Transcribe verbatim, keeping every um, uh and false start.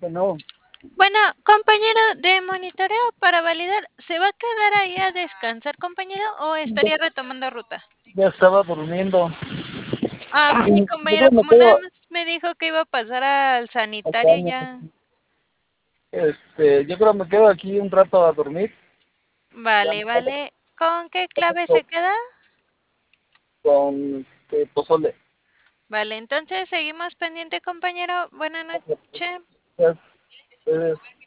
Bueno, Bueno, compañero de monitoreo para validar, ¿se va a quedar ahí a descansar, compañero, o ya, estaría retomando ruta? ya estaba durmiendo. Ah, ok, Yo compañero, creo que me como nada quedo más me dijo que iba a pasar al acá, sanitario y ya. este, yo creo que me quedo aquí un rato a dormir. Ya Vale, me vale. ¿Con qué clave conecto se queda? con este, pozole. Vale, entonces seguimos pendiente, compañero. Buenas noches. Ya,